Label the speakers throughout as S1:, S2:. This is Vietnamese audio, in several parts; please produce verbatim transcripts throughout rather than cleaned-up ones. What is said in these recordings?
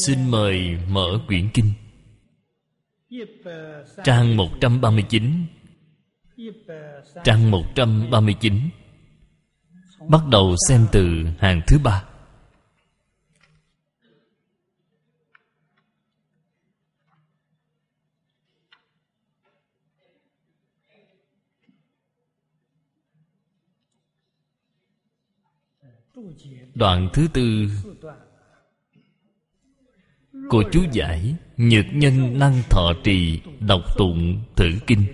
S1: Xin mời mở quyển kinh. Trang một trăm ba mươi chín. Trang một trăm ba mươi chín. Bắt đầu xem từ hàng thứ ba. Đoạn thứ tư của chú giải Nhược Nhân năng thọ trì đọc tụng thử kinh.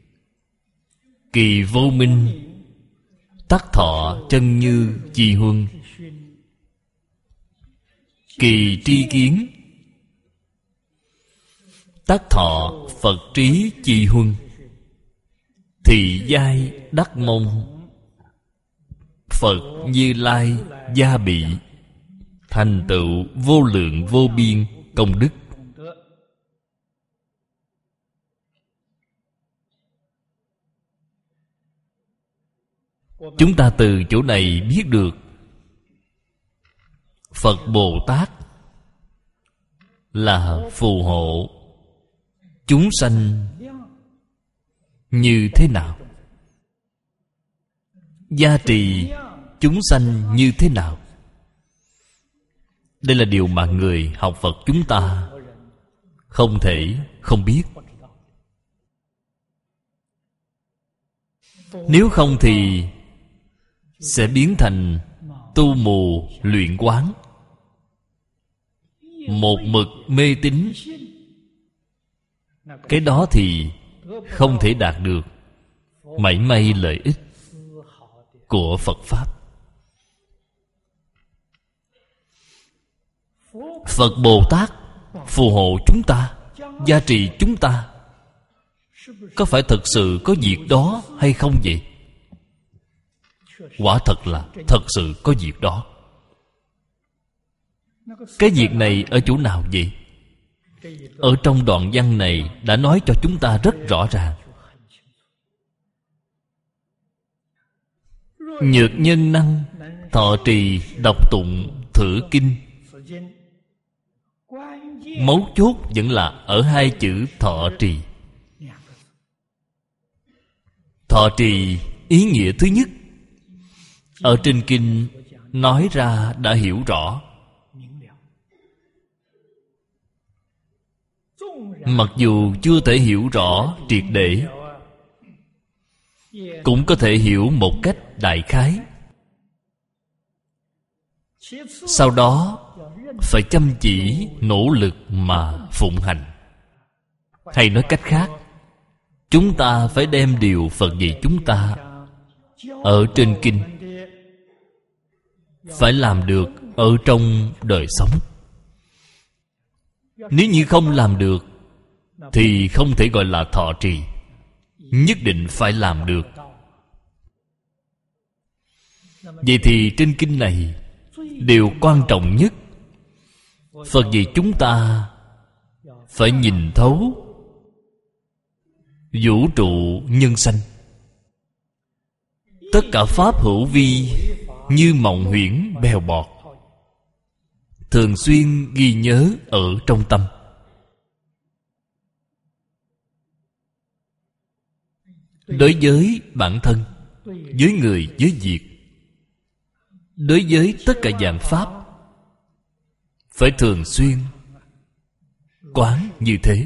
S1: Kỳ vô minh tắc thọ chân như chi huân. Kỳ tri kiến tắc thọ Phật trí chi huân. Thị giai đắc mông Phật Như Lai gia bị. Thành tựu vô lượng vô biên công đức. Chúng ta từ chỗ này biết được Phật Bồ Tát là phù hộ chúng sanh như thế nào, gia trì chúng sanh như thế nào. Đây là điều mà người học Phật chúng ta không thể không biết. Nếu không thì sẽ biến thành tu mù luyện quán, một mực mê tín. Cái đó thì không thể đạt được mảy may lợi ích của Phật Pháp. Phật Bồ Tát phù hộ chúng ta, gia trì chúng ta, có phải thực sự có việc đó hay không vậy? Quả thật là thật sự có việc đó. Cái việc này ở chỗ nào vậy? Ở trong đoạn văn này đã nói cho chúng ta rất rõ ràng. Nhược nhân năng thọ trì đọc tụng thử kinh. Mấu chốt vẫn là ở hai chữ thọ trì. Thọ trì ý nghĩa thứ nhất ở trên kinh nói ra đã hiểu rõ. Mặc dù chưa thể hiểu rõ triệt để, cũng có thể hiểu một cách đại khái. Sau đó phải chăm chỉ nỗ lực mà phụng hành. Hay nói cách khác, chúng ta phải đem điều Phật dạy chúng ta ở trên kinh phải làm được ở trong đời sống. Nếu như không làm được thì không thể gọi là thọ trì. Nhất định phải làm được. Vậy thì trên kinh này, điều quan trọng nhất Phật dạy chúng ta phải nhìn thấu vũ trụ nhân sanh. Tất cả pháp hữu vi như mộng huyễn bèo bọt, thường xuyên ghi nhớ ở trong tâm. Đối với bản thân, với người, với việc, đối với tất cả dạng pháp, phải thường xuyên quán như thế.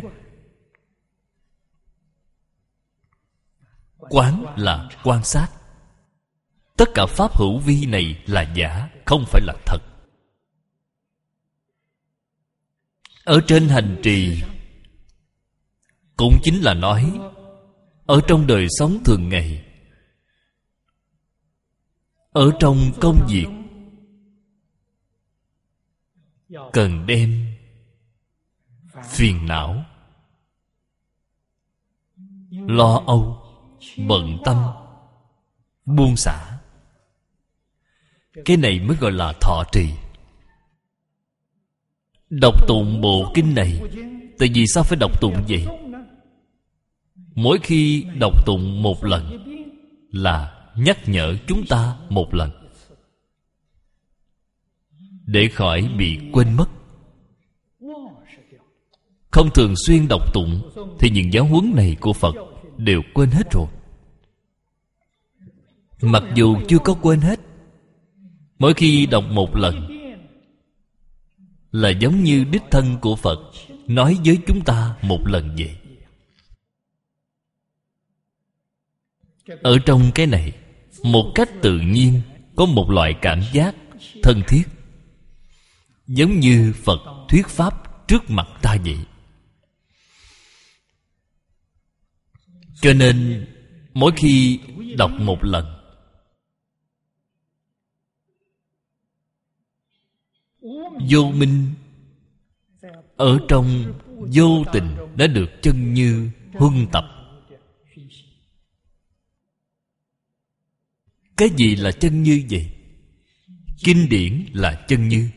S1: Quán là quan sát. Tất cả pháp hữu vi này là giả, không phải là thật. Ở trên hành trì cũng chính là nói ở trong đời sống thường ngày, ở trong công việc, cần đem phiền não, lo âu, bận tâm buông xả. Cái này mới gọi là thọ trì. Đọc tụng bộ kinh này, tại vì sao phải đọc tụng vậy? Mỗi khi đọc tụng một lần là nhắc nhở chúng ta một lần, để khỏi bị quên mất. không thường xuyên đọc tụng, thì những giáo huấn này của Phật đều quên hết rồi. Mặc dù chưa có quên hết, mỗi khi đọc một lần là giống như đích thân của Phật nói với chúng ta một lần vậy. Ở trong cái này, một cách tự nhiên có một loại cảm giác thân thiết, giống như Phật thuyết pháp trước mặt ta vậy. Cho nên mỗi khi đọc một lần, vô minh ở trong vô tình đã được chân như huân tập. Cái gì là chân như vậy? Kinh điển là chân như.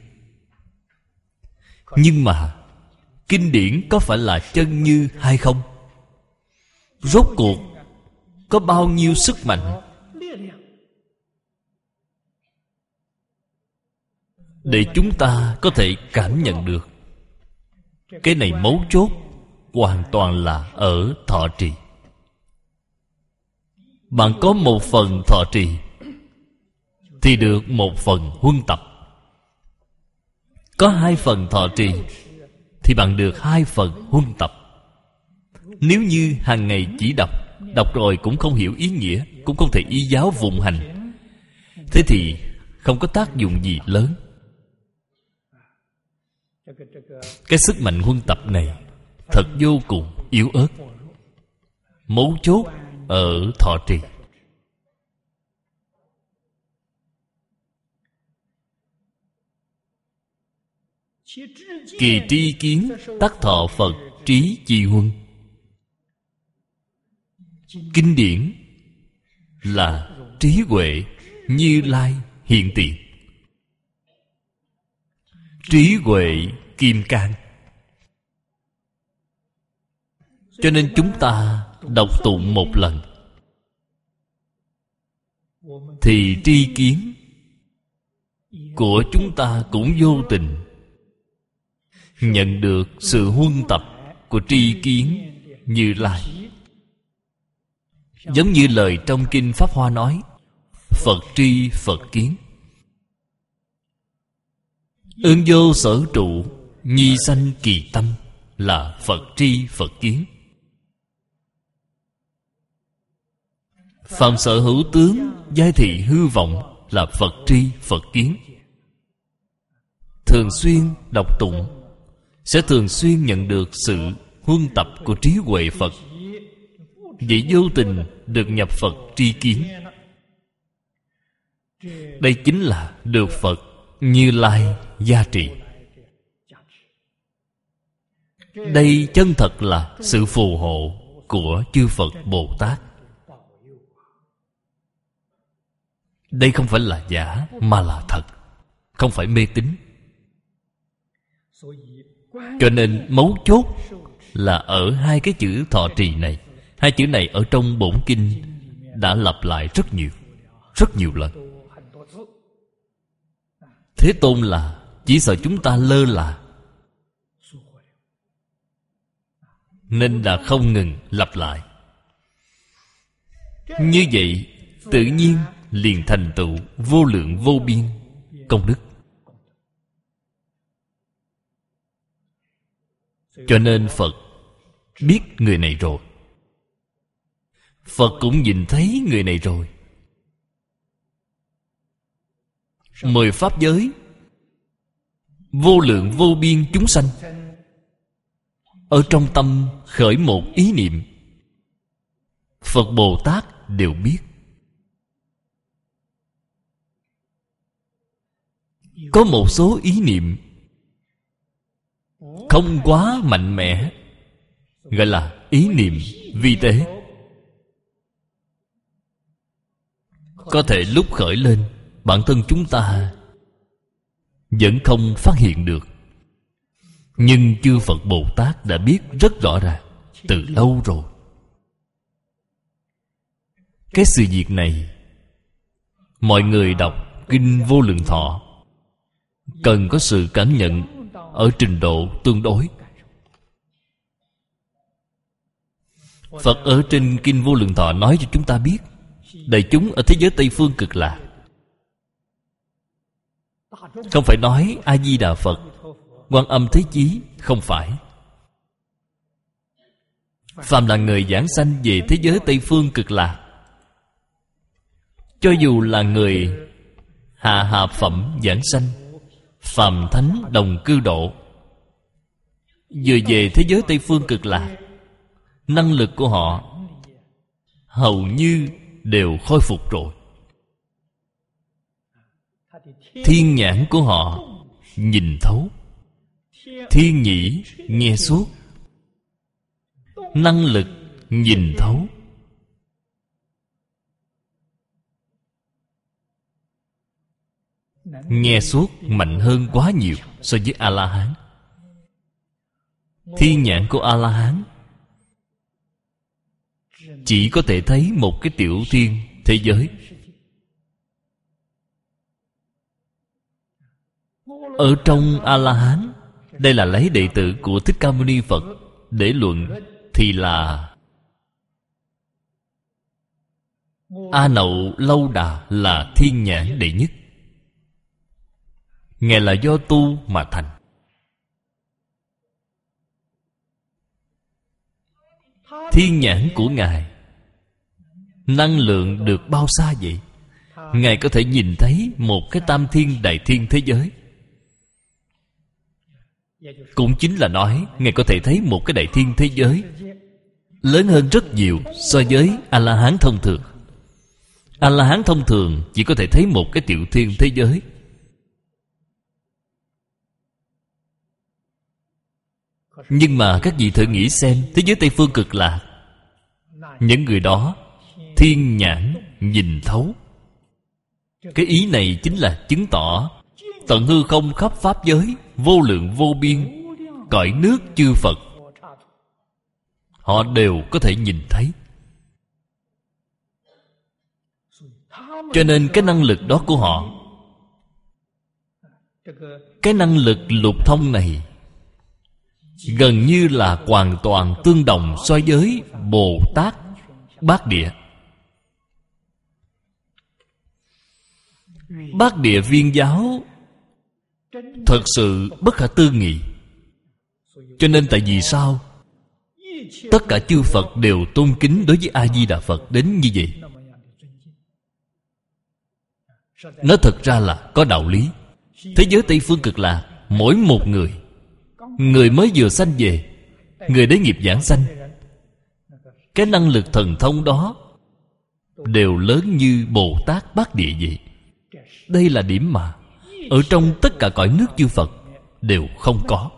S1: Nhưng mà kinh điển có phải là chân như hay không? Rốt cuộc có bao nhiêu sức mạnh để chúng ta có thể cảm nhận được? Cái này mấu chốt hoàn toàn là ở thọ trì. Bạn có một phần thọ trì thì được một phần huân tập. Có hai phần thọ trì thì bạn được hai phần huân tập. Nếu như hàng ngày chỉ đọc, đọc rồi cũng không hiểu ý nghĩa, cũng không thể y giáo phụng hành, thế thì không có tác dụng gì lớn. Cái sức mạnh huân tập này thật vô cùng yếu ớt. Mấu chốt ở thọ trì. Kỳ tri kiến tác thọ Phật trí chi huân. Kinh điển là trí huệ Như Lai hiện tiền, trí huệ kim cang. Cho nên chúng ta đọc tụng một lần thì tri kiến của chúng ta cũng vô tình nhận được sự huân tập của tri kiến Như Lai. Giống như lời trong Kinh Pháp Hoa nói, Phật tri Phật kiến, ương vô sở trụ, nhi sanh kỳ tâm, là Phật tri Phật kiến. Phạm sở hữu tướng, giai thị hư vọng, là Phật tri Phật kiến. Thường xuyên đọc tụng sẽ thường xuyên nhận được sự huân tập của trí huệ Phật. Vậy vô tình được nhập Phật tri kiến. Đây chính là được Phật Như Lai gia trì. Đây chân thật là sự phù hộ của chư Phật Bồ Tát. Đây không phải là giả mà là thật, không phải mê tín. Cho nên mấu chốt là ở hai cái chữ thọ trì này. Hai chữ này ở trong bổn kinh đã lặp lại rất nhiều, rất nhiều lần. Thế Tôn là chỉ sợ chúng ta lơ là, nên đã không ngừng lặp lại. Như vậy tự nhiên liền thành tựu vô lượng vô biên công đức. Cho nên Phật biết người này rồi, Phật cũng nhìn thấy người này rồi. Mười pháp giới, vô lượng vô biên chúng sanh, ở trong tâm khởi một ý niệm, Phật Bồ Tát đều biết. Có một số ý niệm không quá mạnh mẽ, gọi là ý niệm vi tế. Có thể lúc khởi lên, bản thân chúng ta vẫn không phát hiện được, nhưng chư Phật Bồ Tát đã biết rất rõ ràng từ lâu rồi. Cái sự việc này, mọi người đọc Kinh Vô Lượng Thọ cần có sự cảm nhận ở trình độ tương đối. Phật ở trên Kinh Vô Lượng Thọ nói cho chúng ta biết, đại chúng ở thế giới Tây Phương Cực Lạc, không phải nói A Di Đà Phật, Quan Âm Thế Chí, không phải. Phàm là người giảng sanh về thế giới Tây Phương Cực Lạc, cho dù là người hạ hạ phẩm giảng sanh, phàm thánh đồng cư độ, vừa về thế giới Tây Phương Cực Lạc, năng lực của họ hầu như đều khôi phục rồi. Thiên nhãn của họ nhìn thấu, thiên nhĩ nghe suốt, năng lực nhìn thấu. Nghe suốt mạnh hơn quá nhiều so với A-la-hán. Thiên nhãn của A-la-hán chỉ có thể thấy một cái tiểu thiên thế giới. Ở trong A-la-hán, đây là lấy đệ tử của Thích Ca Mâu Ni Phật để luận, thì là A Nậu Lâu Đà là thiên nhãn đệ nhất. Ngài là do tu mà thành. Thiên nhãn của Ngài năng lượng được bao xa vậy? Ngài có thể nhìn thấy một cái tam thiên đại thiên thế giới. Cũng chính là nói Ngài có thể thấy một cái đại thiên thế giới lớn hơn rất nhiều so với A-la-hán thông thường. A-la-hán thông thường chỉ có thể thấy một cái tiểu thiên thế giới. Nhưng mà các vị thử nghĩ xem, thế giới Tây Phương Cực Lạc, những người đó thiên nhãn nhìn thấu. Cái ý này chính là chứng tỏ tận hư không khắp pháp giới, vô lượng vô biên, cõi nước chư Phật, họ đều có thể nhìn thấy. Cho nên cái năng lực đó của họ, cái năng lực lục thông này gần như là hoàn toàn tương đồng so với Bồ Tát Bát Địa. Bát Địa Viên giáo thật sự bất khả tư nghị. Cho nên tại vì sao tất cả chư Phật đều tôn kính đối với A-di-đà Phật đến như vậy? Nó thật ra là có đạo lý. Thế giới Tây Phương Cực Lạc, mỗi một người, người mới vừa sanh về, người đế nghiệp giảng sanh, cái năng lực thần thông đó đều lớn như Bồ Tát Bát Địa vậy. Đây là điểm mà ở trong tất cả cõi nước chư Phật đều không có.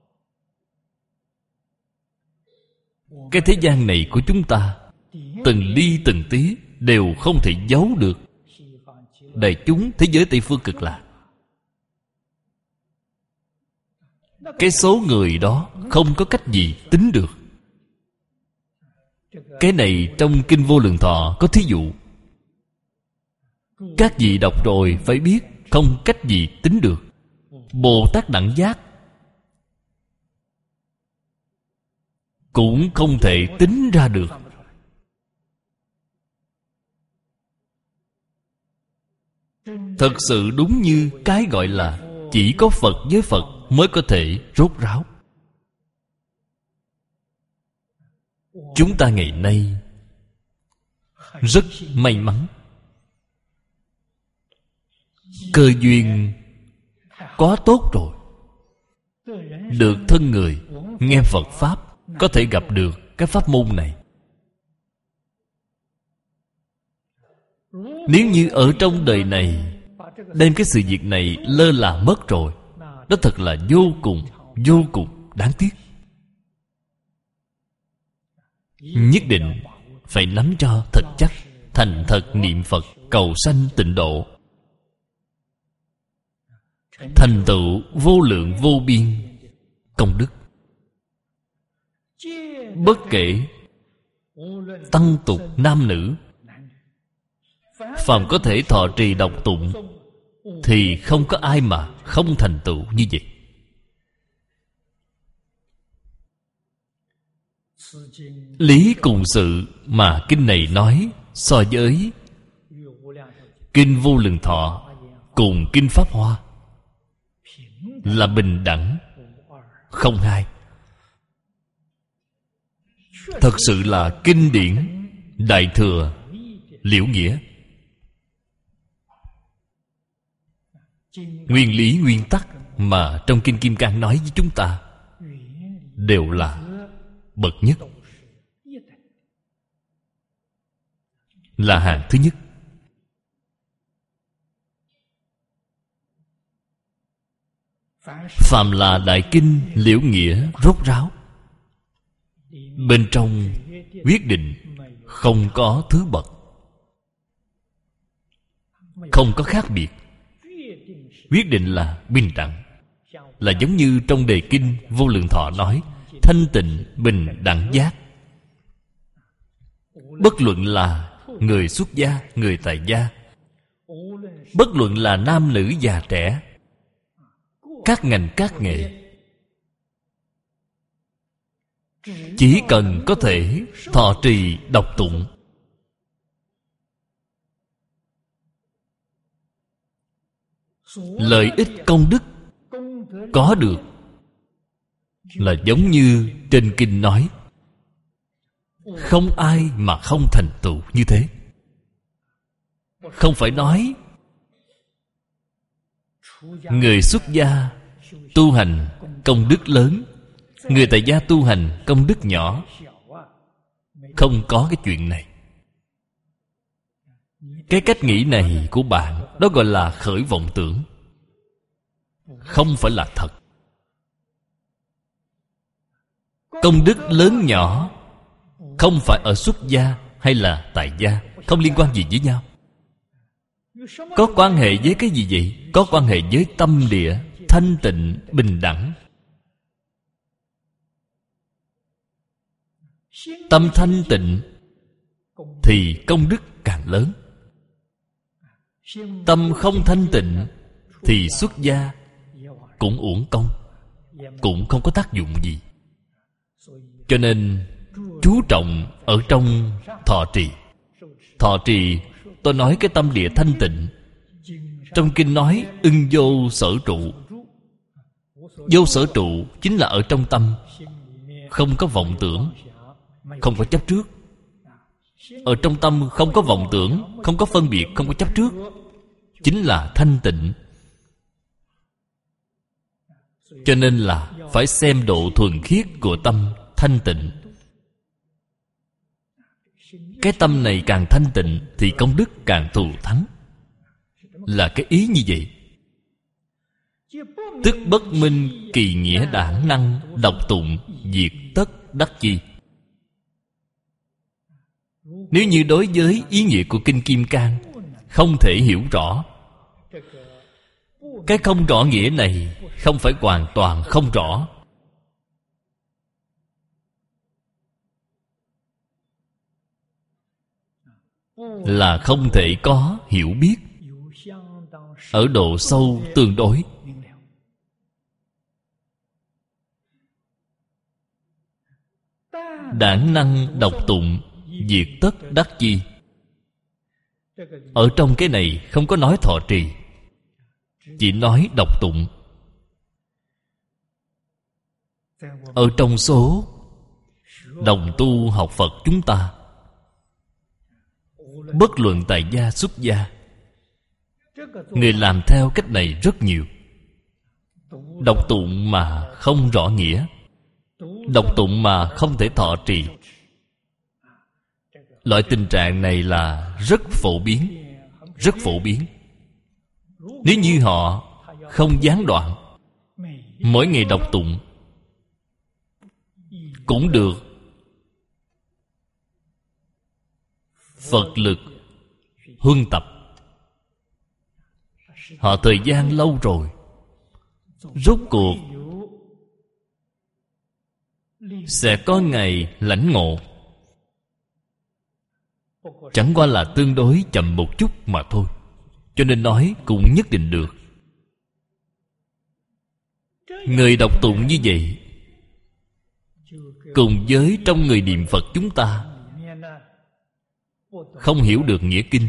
S1: Cái thế gian này của chúng ta, từng ly từng tí đều không thể giấu được đại chúng thế giới Tây Phương Cực Lạc. Cái số người đó không có cách gì tính được. Cái này trong Kinh Vô Lượng Thọ có thí dụ. Các vị đọc rồi phải biết không cách gì tính được. Bồ Tát Đẳng Giác cũng không thể tính ra được. Thật sự đúng như cái gọi là chỉ có Phật với Phật mới có thể rốt ráo. Chúng ta ngày nay rất may mắn, cơ duyên quá tốt rồi, được thân người nghe Phật Pháp, có thể gặp được cái pháp môn này. Nếu như ở trong đời này đem cái sự việc này lơ là mất rồi, đó thật là vô cùng vô cùng đáng tiếc. Nhất định phải nắm cho thật chắc, thành thật niệm Phật, cầu sanh tịnh độ, thành tựu vô lượng vô biên công đức. Bất kể tăng tục nam nữ, phàm có thể thọ trì đọc tụng, thì không có ai mà không thành tựu như vậy. Lý cùng sự mà kinh này nói so với kinh Vô Lượng Thọ cùng kinh Pháp Hoa là bình đẳng, không hai. Thật sự là kinh điển đại thừa liễu nghĩa. Nguyên lý nguyên tắc mà trong kinh Kim Cang nói với chúng ta đều là bậc nhất, là hạng thứ nhất. Phàm là đại kinh liễu nghĩa rốt ráo, bên trong quyết định không có thứ bậc, không có khác biệt, quyết định là bình đẳng. Là giống như trong đề kinh Vô Lượng Thọ nói thanh tịnh bình đẳng giác. Bất luận là người xuất gia, người tại gia, bất luận là nam nữ già trẻ, các ngành các nghề, chỉ cần có thể thọ trì đọc tụng, lợi ích công đức có được là giống như trên kinh nói, không ai mà không thành tựu như thế. Không phải nói người xuất gia tu hành công đức lớn, người tại gia tu hành công đức nhỏ. Không có cái chuyện này. Cái cách nghĩ này của bạn, đó gọi là khởi vọng tưởng, không phải là thật. Công đức lớn nhỏ không phải ở xuất gia hay là tại gia, không liên quan gì với nhau. Có quan hệ với cái gì vậy? Có quan hệ với tâm địa thanh tịnh bình đẳng. Tâm thanh tịnh thì công đức càng lớn. Tâm không thanh tịnh thì xuất gia cũng uổng công, cũng không có tác dụng gì. Cho nên chú trọng ở trong thọ trì. Thọ trì, tôi nói cái tâm địa thanh tịnh. Trong kinh nói ưng vô sở trụ. Vô sở trụ chính là ở trong tâm, không có vọng tưởng, không có chấp trước. Ở trong tâm không có vọng tưởng, không có phân biệt, không có chấp trước, chính là thanh tịnh. Cho nên là phải xem độ thuần khiết của tâm thanh tịnh. Cái tâm này càng thanh tịnh thì công đức càng thù thắng. Là cái ý như vậy. Tức bất minh kỳ nghĩa đản năng, độc tụng diệt tất đắc chi. Nếu như đối với ý nghĩa của kinh Kim Cang không thể hiểu rõ, cái không rõ nghĩa này không phải hoàn toàn không rõ, là không thể có hiểu biết ở độ sâu tương đối. Đản năng độc tụng diệt tất đắc chi. Ở trong cái này không có nói thọ trì, chỉ nói độc tụng. Ở trong số đồng tu học Phật chúng ta, bất luận tại gia xuất gia, người làm theo cách này rất nhiều. Đọc tụng mà không rõ nghĩa, đọc tụng mà không thể thọ trì. Loại tình trạng này là rất phổ biến, rất phổ biến. Nếu như họ không gián đoạn, mỗi ngày đọc tụng cũng được Phật lực huân tập. Họ thời gian lâu rồi, rốt cuộc sẽ có ngày lãnh ngộ. Chẳng qua là tương đối chậm một chút mà thôi. Cho nên nói cũng nhất định được. Người đọc tụng như vậy cùng với trong người niệm Phật chúng ta không hiểu được nghĩa kinh.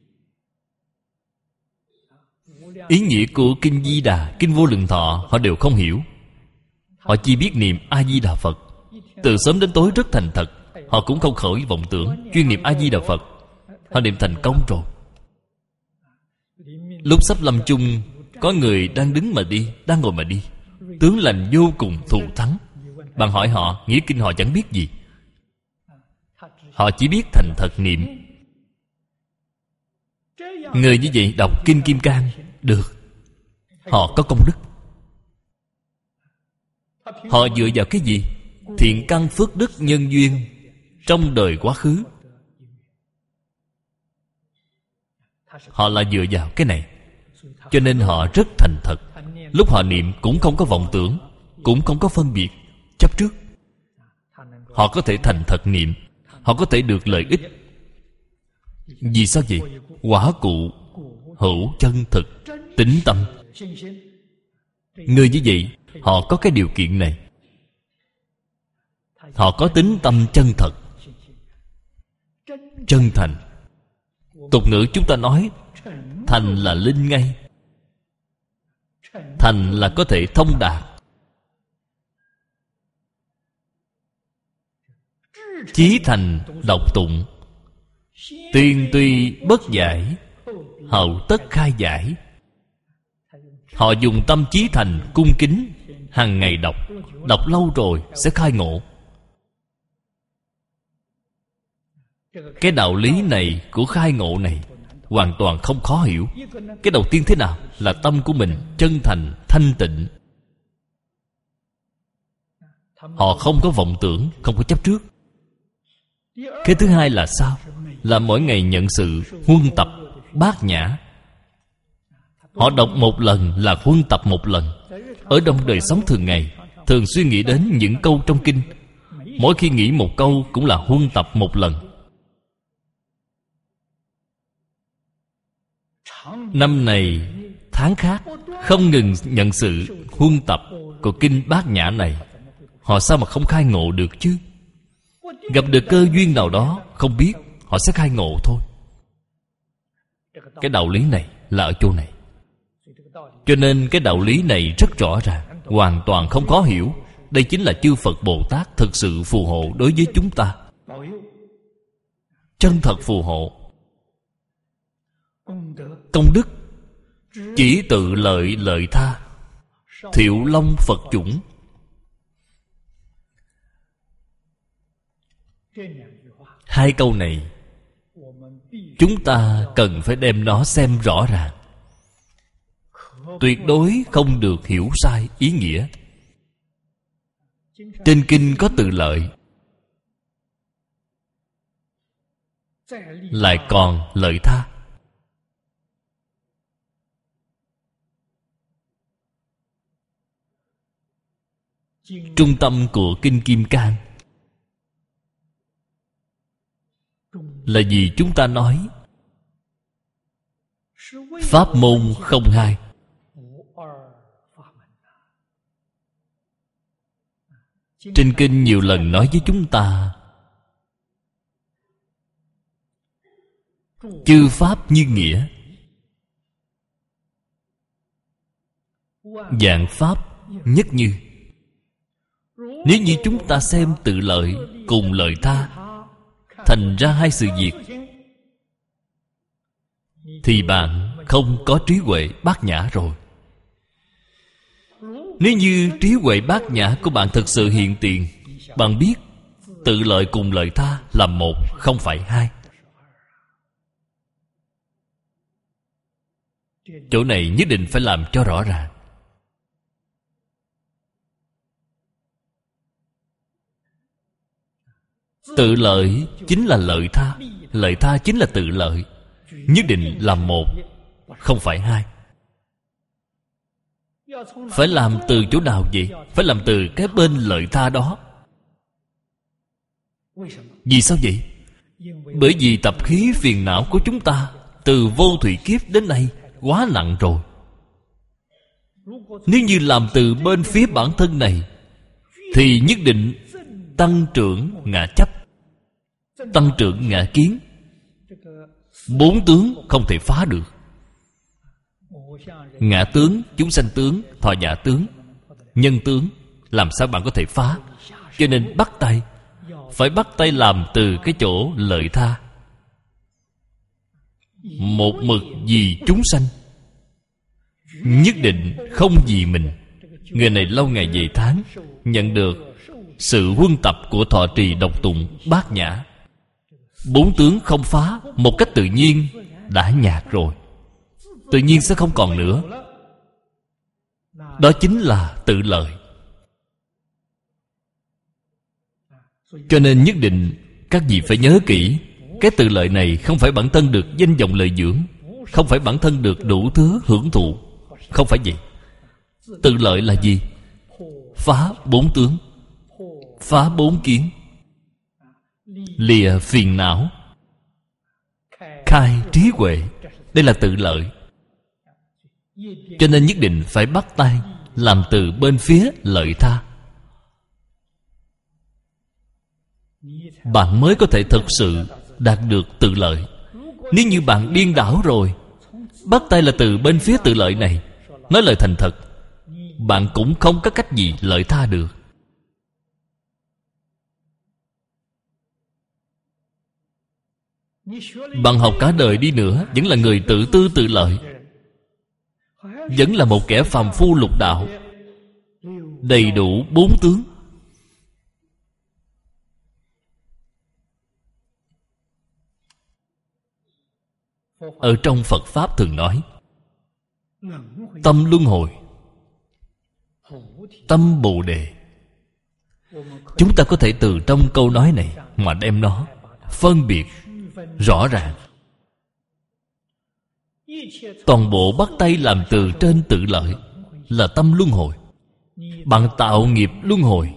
S1: Ý nghĩa của Kinh Di Đà, Kinh Vô Lượng Thọ họ đều không hiểu. Họ chỉ biết niệm A-di-đà Phật. Từ sớm đến tối rất thành thật. Họ cũng không khỏi vọng tưởng. Chuyên niệm A-di-đà Phật, họ niệm thành công rồi. Lúc sắp lâm chung, có người đang đứng mà đi, đang ngồi mà đi, tướng lành vô cùng thù thắng. Bạn hỏi họ, nghĩa kinh họ chẳng biết gì. Họ chỉ biết thành thật niệm. Người như vậy đọc Kinh Kim Cang được, họ có công đức. Họ dựa vào cái gì? Thiện căn phước đức nhân duyên trong đời quá khứ. Họ là dựa vào cái này. Cho nên họ rất thành thật. Lúc họ niệm cũng không có vọng tưởng, cũng không có phân biệt chấp trước. Họ có thể thành thật niệm, họ có thể được lợi ích. Vì sao vậy? Quả cụ hữu chân thực tín tâm. Người như vậy họ có cái điều kiện này. Họ có tín tâm chân thật, chân thành. Tục ngữ chúng ta nói thành là linh ngay. Thành là có thể thông đạt. Chí thành độc tụng, tiên tuy bất giải, hậu tất khai giải. Họ dùng tâm chí thành cung kính, hàng ngày đọc. Đọc lâu rồi sẽ khai ngộ. Cái đạo lý này của khai ngộ này hoàn toàn không khó hiểu. Cái đầu tiên thế nào? Là tâm của mình chân thành, thanh tịnh. Họ không có vọng tưởng, không có chấp trước. Cái thứ hai là sao? Là mỗi ngày nhận sự huân tập bát nhã. Họ đọc một lần là huân tập một lần. Ở trong đời sống thường ngày, thường suy nghĩ đến những câu trong kinh. Mỗi khi nghĩ một câu cũng là huân tập một lần. Năm này, tháng khác, không ngừng nhận sự huân tập của kinh bát nhã này. Họ sao mà không khai ngộ được chứ? Gặp được cơ duyên nào đó, không biết, họ sẽ khai ngộ thôi. Cái đạo lý này là ở chỗ này. Cho nên cái đạo lý này rất rõ ràng, hoàn toàn không khó hiểu. Đây chính là chư Phật Bồ Tát thực sự phù hộ đối với chúng ta. Chân thật phù hộ. Công đức chỉ tự lợi lợi tha, thiệu long Phật chủng. Hai câu này chúng ta cần phải đem nó xem rõ ràng. Tuyệt đối không được hiểu sai ý nghĩa. Trên kinh có tự lợi, lại còn lợi tha. Trung tâm của Kinh Kim Cang là gì chúng ta nói? Pháp môn không hai. Trên kinh nhiều lần nói với chúng ta, chư pháp như nghĩa, vạn pháp nhất như. Nếu như chúng ta xem tự lợi cùng lợi tha thành ra hai sự việc, thì bạn không có trí huệ bát nhã rồi. Nếu như trí huệ bát nhã của bạn thực sự hiện tiền, bạn biết tự lợi cùng lợi tha là một, không phải hai. Chỗ này nhất định phải làm cho rõ ràng. Tự lợi chính là lợi tha, lợi tha chính là tự lợi. Nhất định là một, không phải hai. Phải làm từ chỗ nào vậy? Phải làm từ cái bên lợi tha đó. Vì sao vậy? Bởi vì tập khí phiền não của chúng ta từ vô thủy kiếp đến nay quá nặng rồi. Nếu như làm từ bên phía bản thân này, thì nhất định tăng trưởng ngã chấp, tăng trưởng ngã kiến. Bốn tướng không thể phá được. Ngã tướng, chúng sanh tướng, thọ giả tướng, nhân tướng, làm sao bạn có thể phá? Cho nên bắt tay, phải bắt tay làm từ cái chỗ lợi tha. Một mực vì chúng sanh, nhất định không vì mình. Người này lâu ngày về tháng nhận được sự huân tập của thọ trì đọc tụng bát nhã. Bốn tướng không phá, một cách tự nhiên đã nhạt rồi, tự nhiên sẽ không còn nữa. Đó chính là tự lợi. Cho nên nhất định các vị phải nhớ kỹ, cái tự lợi này không phải bản thân được danh vọng lợi dưỡng, không phải bản thân được đủ thứ hưởng thụ, không phải vậy. Tự lợi là gì? Phá bốn tướng, phá bốn kiến, lìa phiền não, khai trí huệ. Đây là tự lợi. Cho nên nhất định phải bắt tay làm từ bên phía lợi tha, bạn mới có thể thực sự đạt được tự lợi. Nếu như bạn điên đảo rồi, bắt tay là từ bên phía tự lợi này, nói lời thành thật, bạn cũng không có cách gì lợi tha được. Bạn học cả đời đi nữa vẫn là người tự tư tự lợi, vẫn là một kẻ phàm phu lục đạo, đầy đủ bốn tướng. Ở trong Phật Pháp thường nói tâm luân hồi, tâm bồ đề. Chúng ta có thể từ trong câu nói này mà đem nó phân biệt rõ ràng. Toàn bộ bắt tay làm từ trên tự lợi là tâm luân hồi. Bạn tạo nghiệp luân hồi.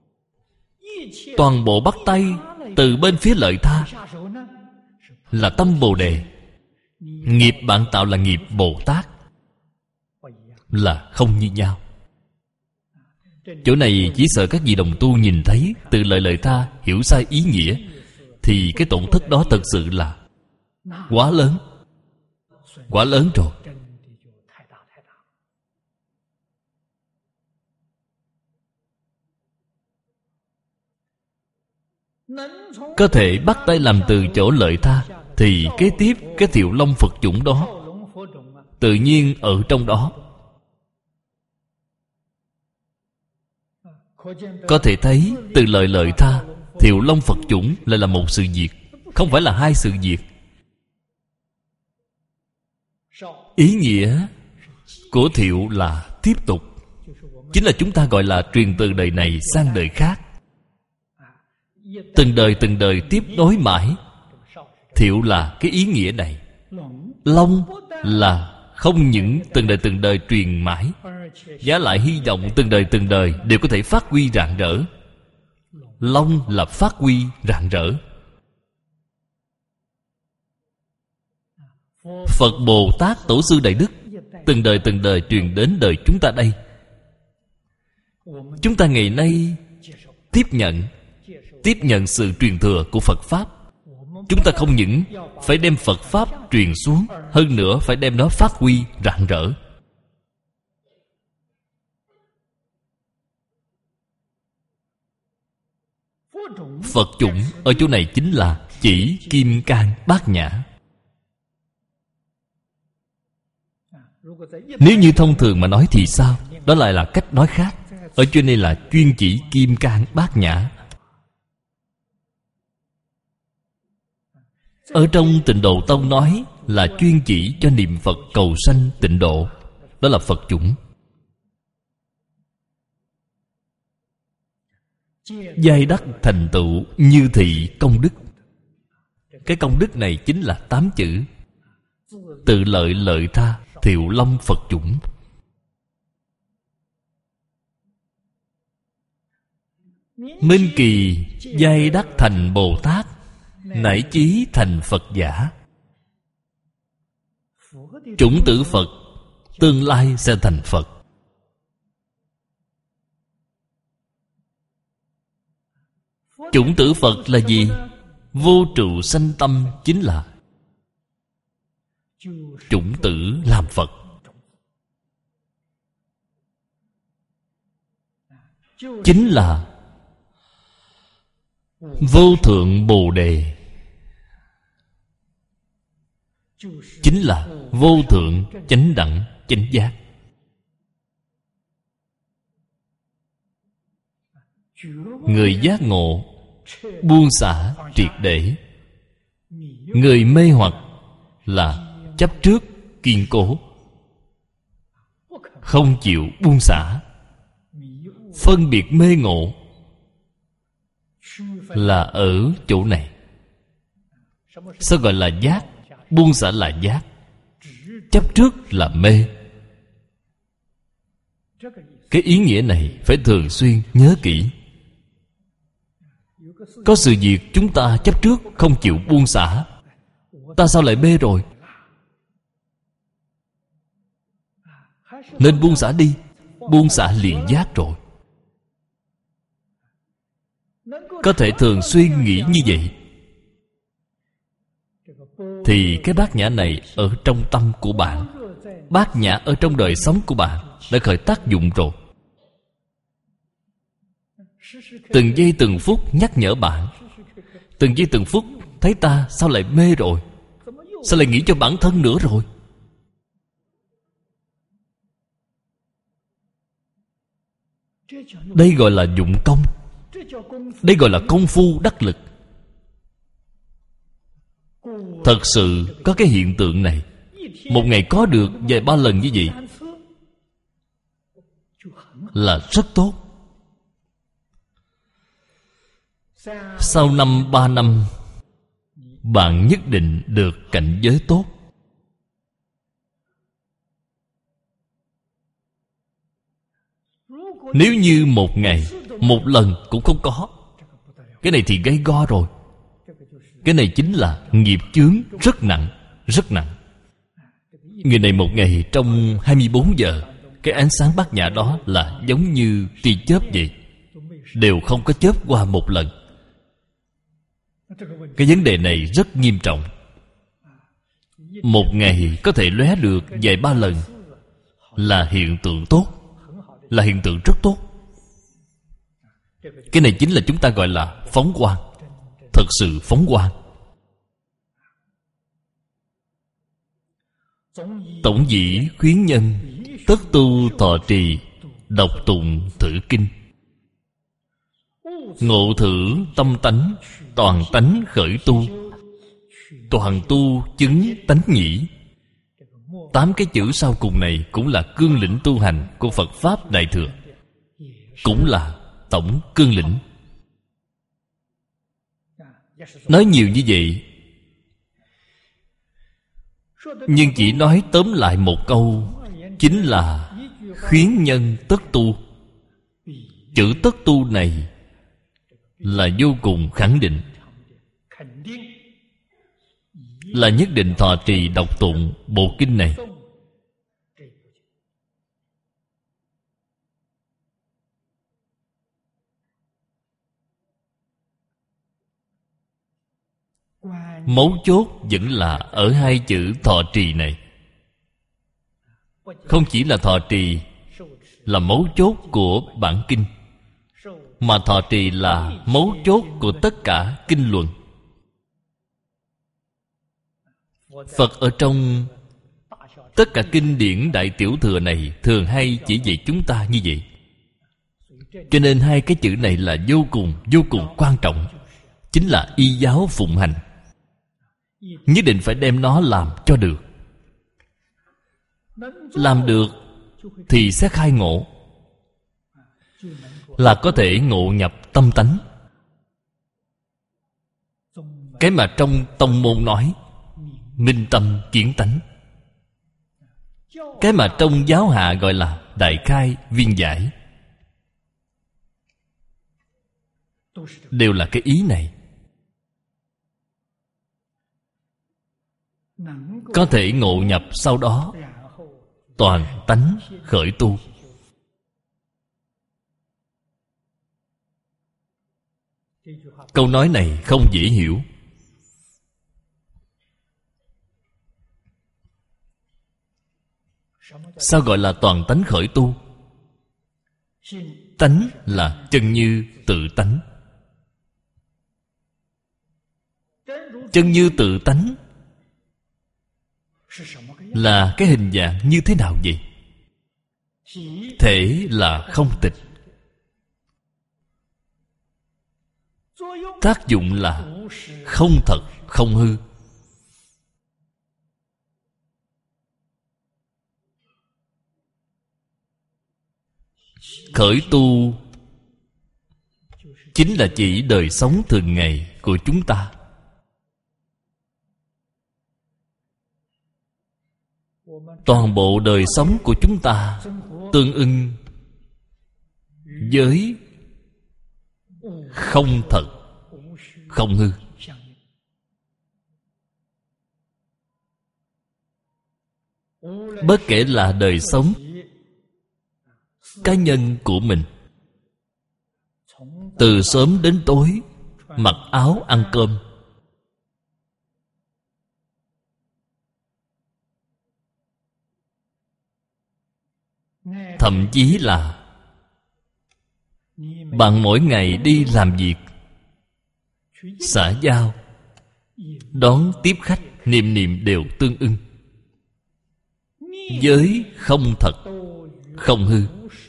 S1: Toàn bộ bắt tay từ bên phía lợi tha là tâm bồ đề. Nghiệp bạn tạo là nghiệp Bồ Tát, là không như nhau. Chỗ này chỉ sợ các vị đồng tu nhìn thấy tự lợi lợi tha hiểu sai ý nghĩa, thì cái tổn thất đó thật sự là quá lớn, quá lớn rồi. Có thể bắt tay làm từ chỗ lợi tha, thì kế tiếp cái Thiệu Long Phật chủng đó tự nhiên ở trong đó. Có thể thấy từ lợi lợi tha, Thiệu Long Phật chủng lại là một sự việc, không phải là hai sự việc. Ý nghĩa của Thiệu là tiếp tục, chính là chúng ta gọi là truyền từ đời này sang đời khác, từng đời từng đời tiếp nối mãi. Thiệu là cái ý nghĩa này. Long là không những từng đời từng đời truyền mãi, giá lại hy vọng từng đời từng đời đều có thể phát huy rạng rỡ. Long là phát huy rạng rỡ. Phật Bồ Tát Tổ sư Đại Đức từng đời từng đời truyền đến đời chúng ta đây. Chúng ta ngày nay tiếp nhận tiếp nhận sự truyền thừa của Phật Pháp. Chúng ta không những phải đem Phật Pháp truyền xuống, hơn nữa phải đem nó phát huy rạng rỡ. Phật chủng ở chỗ này chính là chỉ Kim Cang Bát Nhã. Nếu như thông thường mà nói thì sao? Đó lại là cách nói khác. Ở chỗ này là chuyên chỉ Kim Cang Bát Nhã. Ở trong Tịnh Độ Tông nói là chuyên chỉ cho niệm Phật cầu sanh tịnh độ. Đó là Phật chủng. Giai đắc thành tựu như thị công đức. Cái công đức này chính là tám chữ: tự lợi lợi tha, Thiệu Long Phật chủng. Minh kỳ giai đắc thành Bồ Tát, nảy chí thành Phật giả. Chủng tử Phật tương lai sẽ thành Phật. Chủng tử Phật là gì? Vô trụ sanh tâm chính là chủng tử làm Phật. Chính là vô thượng Bồ Đề. Chính là vô thượng chánh đẳng chánh giác. Người giác ngộ buông xả triệt để. Người mê hoặc là chấp trước kiên cố, không chịu buông xả. Phân biệt mê ngộ là ở chỗ này. Sao gọi là giác? Buông xả là giác, chấp trước là mê. Cái ý nghĩa này phải thường xuyên nhớ kỹ. Có sự việc chúng ta chấp trước không chịu buông xả, ta sao lại mê rồi? Nên buông xả đi. Buông xả liền giác rồi. Có thể thường xuyên nghĩ như vậy thì cái bát nhã này ở trong tâm của bạn, bát nhã ở trong đời sống của bạn đã khởi tác dụng rồi. Từng giây từng phút nhắc nhở bạn. Từng giây từng phút thấy ta sao lại mê rồi, sao lại nghĩ cho bản thân nữa rồi. Đây gọi là dụng công. Đây gọi là công phu đắc lực. Thật sự có cái hiện tượng này, một ngày có được vài ba lần như vậy là rất tốt. Sau năm ba năm bạn nhất định được cảnh giới tốt. Nếu như một ngày một lần cũng không có, cái này thì gây go rồi. Cái này chính là nghiệp chướng rất nặng, rất nặng. Người này một ngày trong hai mươi bốn giờ, cái ánh sáng bát nhã đó là giống như tia chớp vậy, đều không có chớp qua một lần. Cái vấn đề này rất nghiêm trọng. Một ngày có thể lóe được vài ba lần là hiện tượng tốt, là hiện tượng rất tốt. Cái này chính là chúng ta gọi là phóng quang. Thật sự phóng quang. Tổng dĩ khuyến nhân, tất tu thọ trì, đọc tụng thử kinh. Ngộ thử tâm tánh, toàn tánh khởi tu. Toàn tu chứng tánh nhĩ. Tám cái chữ sau cùng này cũng là cương lĩnh tu hành của Phật Pháp Đại Thừa, cũng là tổng cương lĩnh. Nói nhiều như vậy, nhưng chỉ nói tóm lại một câu, chính là khuyến nhân tất tu. Chữ tất tu này là vô cùng khẳng định, là nhất định thọ trì đọc tụng bộ kinh này. Mấu chốt vẫn là ở hai chữ thọ trì này. Không chỉ là thọ trì là mấu chốt của bản kinh, mà thọ trì là mấu chốt của tất cả kinh luận. Phật ở trong tất cả kinh điển Đại Tiểu Thừa này thường hay chỉ dạy chúng ta như vậy. Cho nên hai cái chữ này là vô cùng vô cùng quan trọng, chính là y giáo phụng hành. Nhất định phải đem nó làm cho được. Làm được thì sẽ khai ngộ, là có thể ngộ nhập tâm tánh. Cái mà trong tông môn nói minh tâm kiến tánh, cái mà trong giáo hạ gọi là đại khai viên giải, đều là cái ý này. Có thể ngộ nhập sau đó toàn tánh khởi tu. Câu nói này không dễ hiểu. Sao gọi là toàn tánh khởi tu? Tánh là chân như tự tánh. Chân như tự tánh là cái hình dạng như thế nào vậy? Thể là không tịch, tác dụng là không thật, không hư. Khởi tu chính là chỉ đời sống thường ngày của chúng ta. Toàn bộ đời sống của chúng ta tương ưng với không thật, không hư. Bất kể là đời sống cá nhân của mình, từ sớm đến tối mặc áo ăn cơm, thậm chí là bạn mỗi ngày đi làm việc, xã giao, đón tiếp khách, niệm niệm đều tương ưng với không thật, không hư.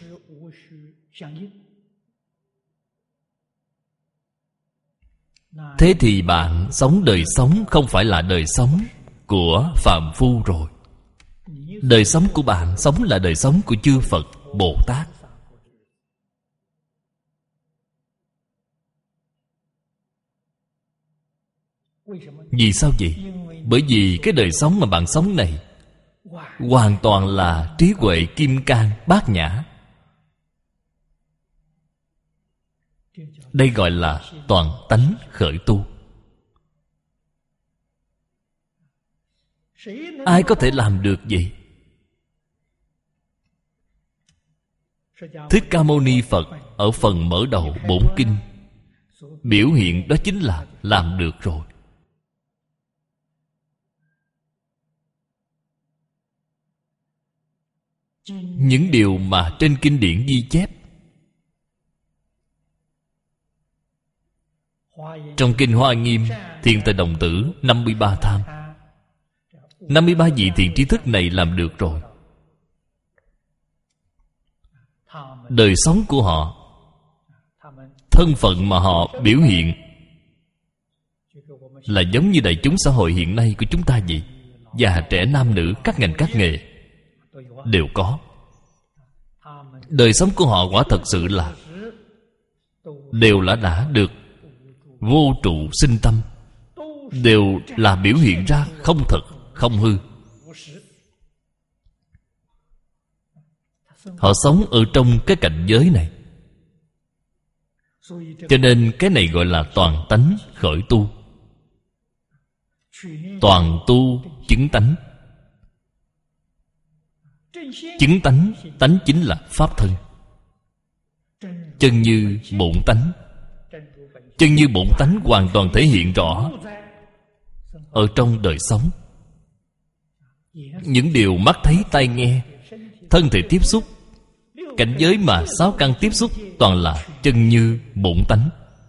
S1: Thế thì bạn sống đời sống không phải là đời sống của phàm phu rồi. Đời sống của bạn sống là đời sống của chư Phật, Bồ Tát. Vì sao vậy? Bởi vì cái đời sống mà bạn sống này hoàn toàn là trí huệ kim cang bát nhã. Đây gọi là toàn tánh khởi tu. Ai có thể làm được vậy? Thích Ca Mâu Ni Phật ở phần mở đầu bổn kinh biểu hiện đó chính là làm được rồi. Những điều mà trên kinh điển ghi chép, trong kinh Hoa Nghiêm, Thiền Tài Đồng Tử năm mươi ba tham, năm mươi ba vị thiện trí thức này làm được rồi. Đời sống của họ, thân phận mà họ biểu hiện là giống như đại chúng xã hội hiện nay của chúng ta vậy. Già trẻ nam nữ, các ngành các nghề đều có. Đời sống của họ quả thật sự là đều là đã được vô trụ sinh tâm, đều là biểu hiện ra không thật, không hư. Họ sống ở trong cái cảnh giới này. Cho nên cái này gọi là toàn tánh khởi tu. Toàn tu chứng tánh. Chứng tánh, tánh chính là pháp thân. Chân như bổn tánh. Chân như bổn tánh hoàn toàn thể hiện rõ ở trong đời sống. Những điều mắt thấy, tai nghe, thân thể tiếp xúc, cảnh giới mà sáu căn tiếp xúc toàn là chân như bổn tánh.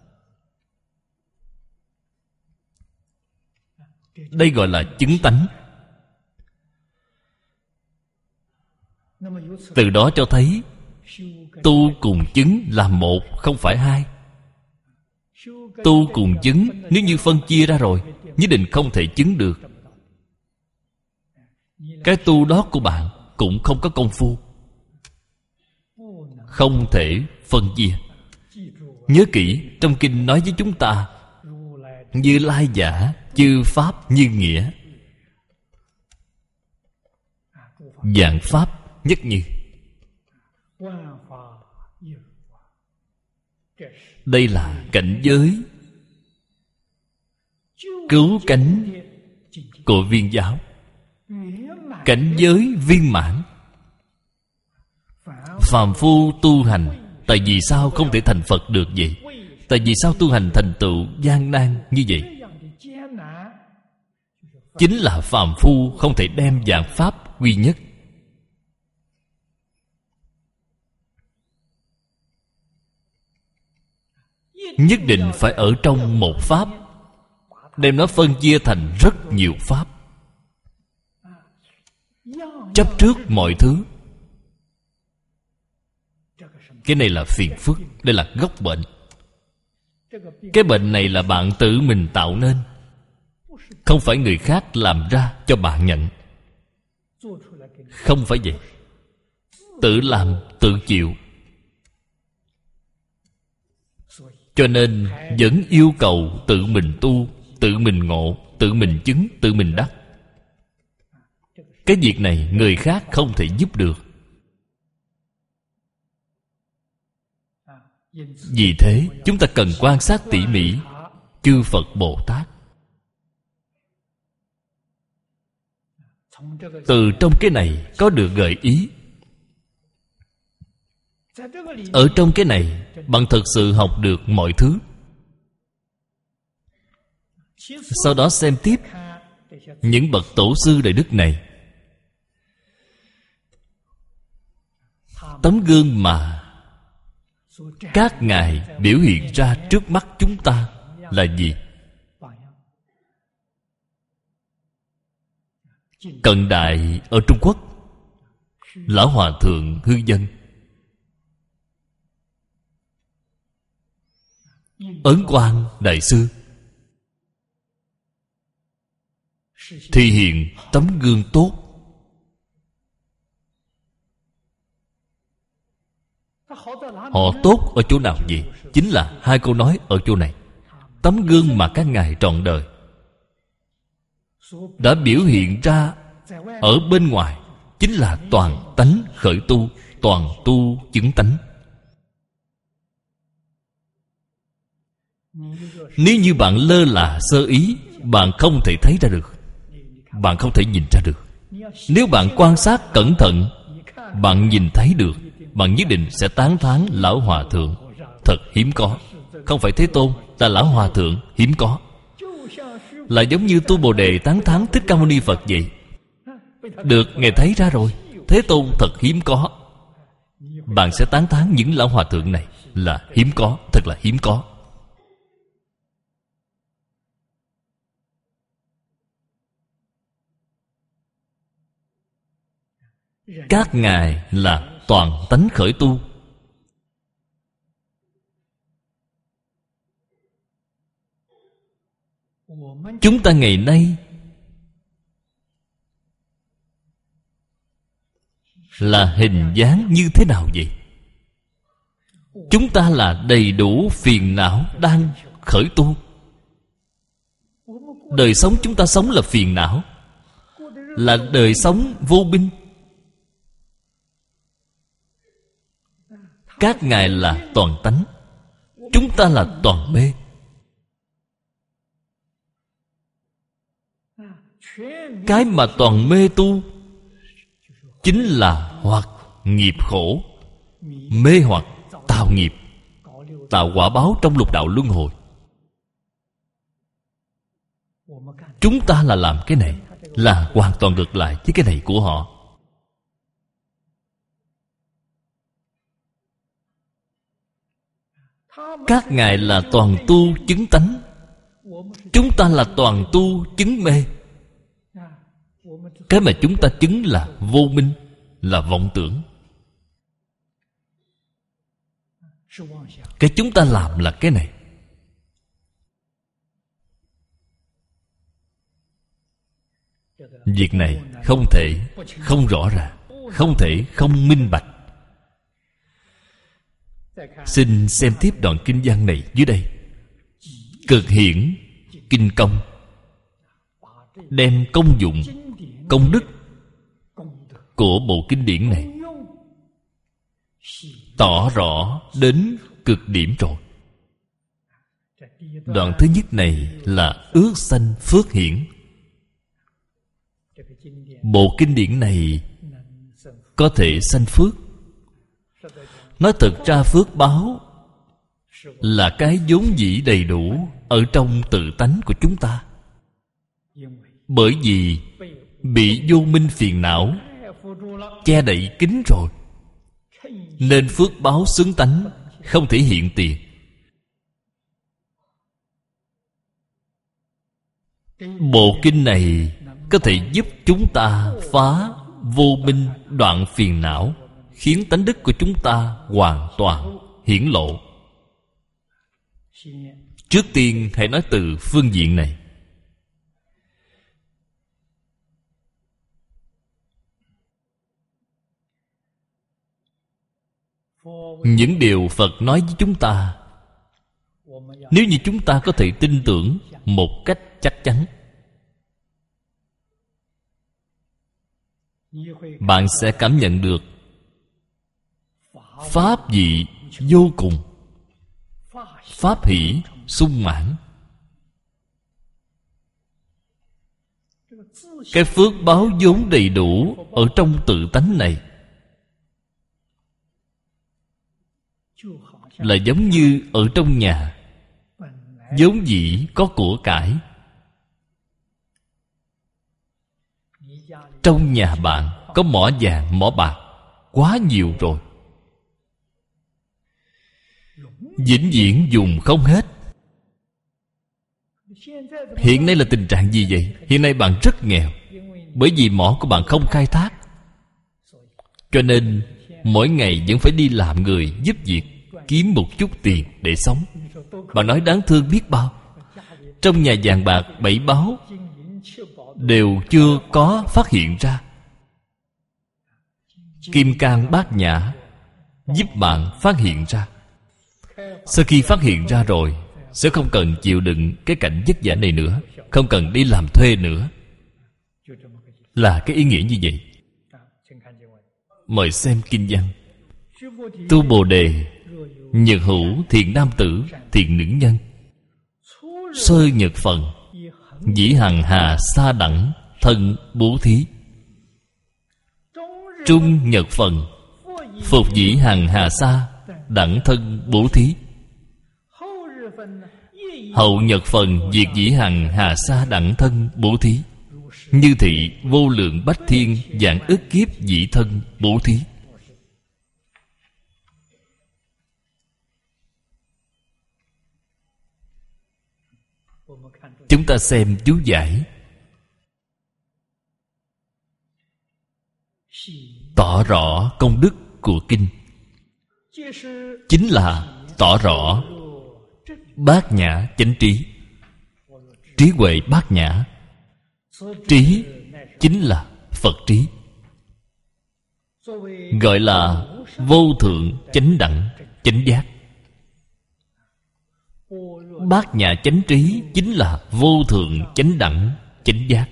S1: Đây gọi là chứng tánh. Từ đó cho thấy tu cùng chứng là một, không phải hai. Tu cùng chứng nếu như phân chia ra rồi, nhất định không thể chứng được. Cái tu đó của bạn cũng không có công phu, không thể phân chia. Nhớ kỹ, trong kinh nói với chúng ta: Như Lai giả, chư pháp như nghĩa, vạn pháp nhất như. Đây là cảnh giới cứu cánh của viên giáo. Cảnh giới viên mãn. Phàm phu tu hành, tại vì sao không thể thành Phật được vậy? Tại vì sao tu hành thành tựu gian nan như vậy? Chính là phàm phu không thể đem vạn pháp quy nhất. Nhất định phải ở trong một pháp, đem nó phân chia thành rất nhiều pháp, chấp trước mọi thứ. Cái này là phiền phức, đây là gốc bệnh. Cái bệnh này là bạn tự mình tạo nên, không phải người khác làm ra cho bạn nhận. Không phải vậy. Tự làm tự chịu. Cho nên vẫn yêu cầu tự mình tu, tự mình ngộ, tự mình chứng, tự mình đắc. Cái việc này người khác không thể giúp được. Vì thế chúng ta cần quan sát tỉ mỉ chư Phật Bồ Tát. Từ trong cái này có được gợi ý. Ở trong cái này bạn thực sự học được mọi thứ. Sau đó xem tiếp những bậc tổ sư đại đức này. Tấm gương mà các ngài biểu hiện ra trước mắt chúng ta là gì? Cận đại ở Trung Quốc, Lão Hòa Thượng Hư Dân, Ấn Quang Đại Sư thì hiện tấm gương tốt. Họ tốt ở chỗ nào gì? Chính là hai câu nói ở chỗ này. Tấm gương mà các ngài trọn đời đã biểu hiện ra ở bên ngoài chính là toàn tánh khởi tu, toàn tu chứng tánh. Nếu như bạn lơ là sơ ý, bạn không thể thấy ra được, bạn không thể nhìn ra được. Nếu bạn quan sát cẩn thận, bạn nhìn thấy được, bạn nhất định sẽ tán thán Lão Hòa Thượng thật hiếm có. Không phải Thế Tôn, là Lão Hòa Thượng hiếm có. Là giống như Tu Bồ Đề tán thán Thích Ca Mâu Ni Phật vậy. Được Ngài thấy ra rồi, Thế Tôn thật hiếm có. Bạn sẽ tán thán những Lão Hòa Thượng này là hiếm có, thật là hiếm có. Các ngài là toàn tánh khởi tu. Chúng ta ngày nay là hình dáng như thế nào vậy? Chúng ta là đầy đủ phiền não đang khởi tu. Đời sống chúng ta sống là phiền não, là đời sống vô minh. Các ngài là toàn tánh, chúng ta là toàn mê. Cái mà toàn mê tu chính là hoặc nghiệp khổ, mê hoặc tạo nghiệp, tạo quả báo trong lục đạo luân hồi. Chúng ta là làm cái này, là hoàn toàn ngược lại với cái này của họ. Các ngài là toàn tu chứng tánh, chúng ta là toàn tu chứng mê. Cái mà chúng ta chứng là vô minh, là vọng tưởng. Cái chúng ta làm là cái này. Việc này không thể không rõ ràng, không thể không minh bạch. Xin xem tiếp đoạn kinh văn này dưới đây. Cực hiển kinh công, đem công dụng, công đức của bộ kinh điển này tỏ rõ đến cực điểm rồi. Đoạn thứ nhất này là ước sanh phước hiển. Bộ kinh điển này có thể sanh phước. Nói thực ra phước báo là cái vốn dĩ đầy đủ ở trong tự tánh của chúng ta. Bởi vì bị vô minh phiền não che đậy kín rồi, nên phước báo xứng tánh không thể hiện tiền. Bộ kinh này có thể giúp chúng ta phá vô minh, đoạn phiền não, khiến tánh đức của chúng ta hoàn toàn hiển lộ. Trước tiên hãy nói từ phương diện này. Những điều Phật nói với chúng ta, nếu như chúng ta có thể tin tưởng một cách chắc chắn, bạn sẽ cảm nhận được pháp vị vô cùng, pháp hỷ sung mãn. Cái phước báo vốn đầy đủ ở trong tự tánh này là giống như ở trong nhà vốn dĩ có của cải. Trong nhà bạn có mỏ vàng, mỏ bạc quá nhiều rồi, vĩnh viễn dùng không hết. Hiện nay là tình trạng gì vậy? Hiện nay bạn rất nghèo, bởi vì mỏ của bạn không khai thác, cho nên mỗi ngày vẫn phải đi làm người giúp việc, kiếm một chút tiền để sống. Bạn nói đáng thương biết bao. Trong nhà vàng bạc bảy báu đều chưa có phát hiện ra. Kim cang bát nhã giúp bạn phát hiện ra. Sau khi phát hiện ra rồi, sẽ không cần chịu đựng cái cảnh vất vả này nữa, không cần đi làm thuê nữa. Là cái ý nghĩa như vậy. Mời xem kinh văn. Tu Bồ Đề, nhật hữu thiện nam tử, thiện nữ nhân, sơ nhật phần, dĩ hằng hà sa đẳng, thân bố thí. Trung nhật phần, phục dĩ hằng hà sa đẳng, thân bố thí. Hậu nhật phần, diệt dĩ hằng hà sa đẳng, thân bố thí. Như thị vô lượng bách thiên vạn ức kiếp dĩ thân bố thí. Chúng ta xem chú giải, tỏ rõ công đức của kinh, chính là tỏ rõ bát nhã chánh trí. Trí huệ bát nhã, trí chính là Phật trí, gọi là vô thượng chánh đẳng chánh giác. Bát nhã chánh trí chính là vô thượng chánh đẳng chánh giác,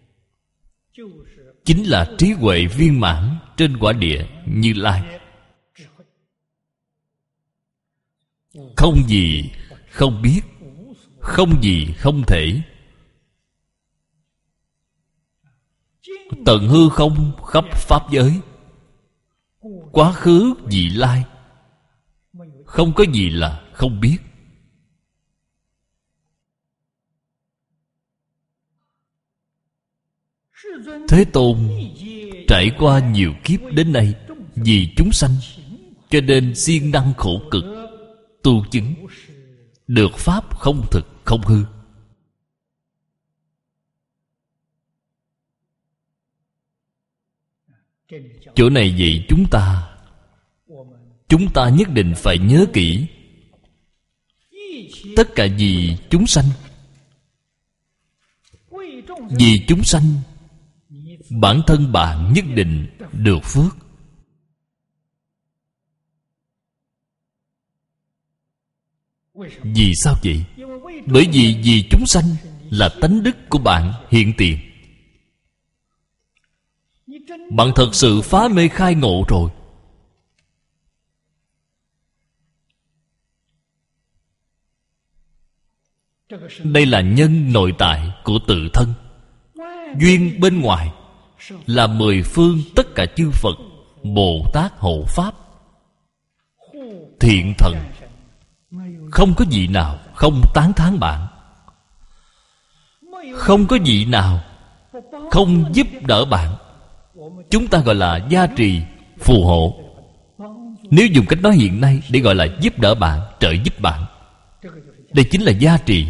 S1: chính là trí huệ viên mãn trên quả địa Như Lai. Không gì không biết, không gì không thể. Tận hư không khắp pháp giới, quá khứ vị lai, không có gì là không biết. Thế Tôn trải qua nhiều kiếp đến nay vì chúng sanh, cho nên siêng năng khổ cực tu chứng, được pháp không thực không hư. Chỗ này vậy chúng ta Chúng ta nhất định phải nhớ kỹ. Tất cả vì chúng sanh, vì chúng sanh, bản thân bạn nhất định được phước. Vì sao vậy? Bởi vì vì chúng sanh là tánh đức của bạn hiện tiền. Bạn thật sự phá mê khai ngộ rồi. Đây là nhân nội tại của tự thân. Duyên bên ngoài là mười phương tất cả chư Phật, Bồ Tát hộ Pháp, thiện thần, Không có vị nào không tán thán bạn, không có vị nào không giúp đỡ bạn. Chúng ta gọi là gia trì, phù hộ. Nếu dùng cách nói hiện nay để gọi là giúp đỡ bạn, trợ giúp bạn, đây chính là gia trì,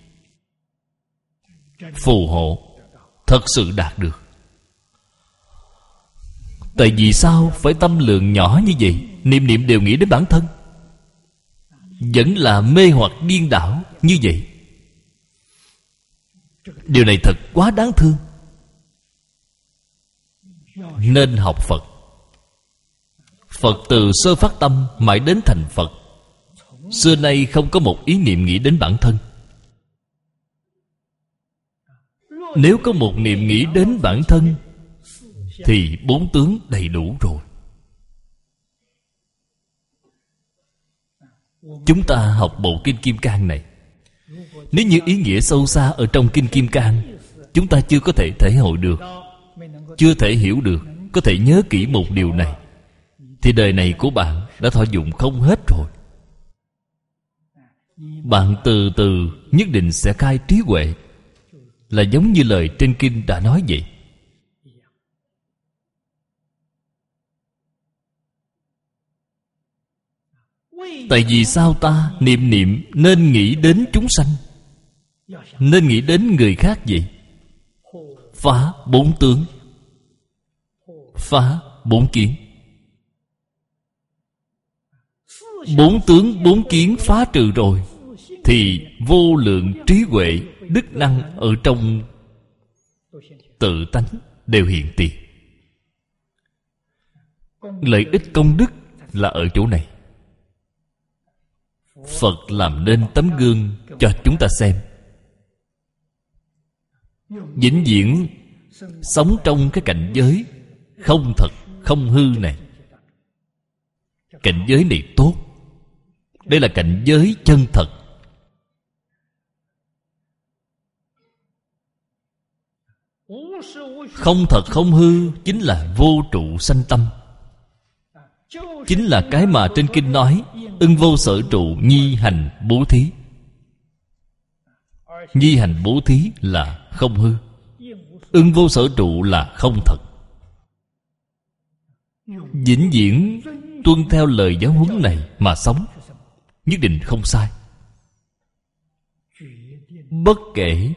S1: phù hộ, thật sự đạt được. Tại vì sao phải tâm lượng nhỏ như vậy? Niệm niệm đều nghĩ đến bản thân, vẫn là mê hoặc điên đảo như vậy. Điều này thật quá đáng thương. Nên học Phật. Phật từ sơ phát tâm mãi đến thành Phật, xưa nay không có một ý niệm nghĩ đến bản thân. Nếu có một niệm nghĩ đến bản thân thì bốn tướng đầy đủ rồi. Chúng ta học bộ Kinh Kim Cang này, nếu như ý nghĩa sâu xa ở trong Kinh Kim Cang chúng ta chưa có thể thể hội được, chưa thể hiểu được, có thể nhớ kỹ một điều này, thì đời này của bạn đã thọ dụng không hết rồi. Bạn từ từ nhất định sẽ khai trí huệ, là giống như lời trên kinh đã nói vậy. Tại vì sao ta niệm niệm nên nghĩ đến chúng sanh, nên nghĩ đến người khác vậy? Phá bốn tướng, phá bốn kiến. Bốn tướng bốn kiến phá trừ rồi thì vô lượng trí huệ, đức năng ở trong tự tánh đều hiện tiền. Lợi ích công đức là ở chỗ này. Phật làm nên tấm gương cho chúng ta xem, vĩnh viễn sống trong cái cảnh giới không thật không hư này. Cảnh giới này tốt, đây là cảnh giới chân thật. Không thật không hư chính là vô trụ sanh tâm, chính là cái mà trên kinh nói ưng vô sở trụ nhi hành bố thí. Nhi hành bố thí là không hư, ưng vô sở trụ là không thật. Vĩnh viễn tuân theo lời giáo huấn này mà sống, nhất định không sai. Bất kể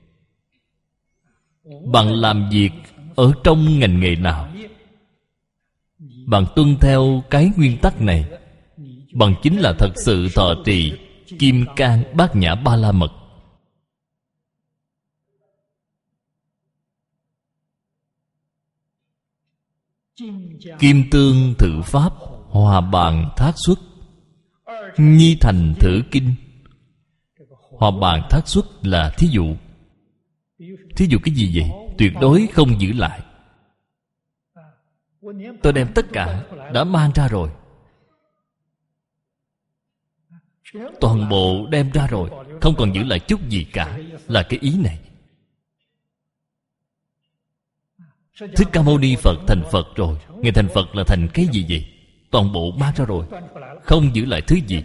S1: bạn làm việc ở trong ngành nghề nào, bạn tuân theo cái nguyên tắc này, bạn chính là thật sự thọ trì Kim Cang Bát Nhã Ba La Mật. Kim tương thử pháp, hòa bàn thác xuất, nhi thành thử kinh. Hòa bàn thác xuất là thí dụ. Thí dụ cái gì vậy? Tuyệt đối không giữ lại. Tôi đem tất cả đã mang ra rồi, toàn bộ đem ra rồi, không còn giữ lại chút gì cả, là cái ý này. Thích Ca Mâu Ni Phật thành Phật rồi, Ngài thành Phật là thành cái gì vậy? Toàn bộ mang ra rồi, không giữ lại thứ gì.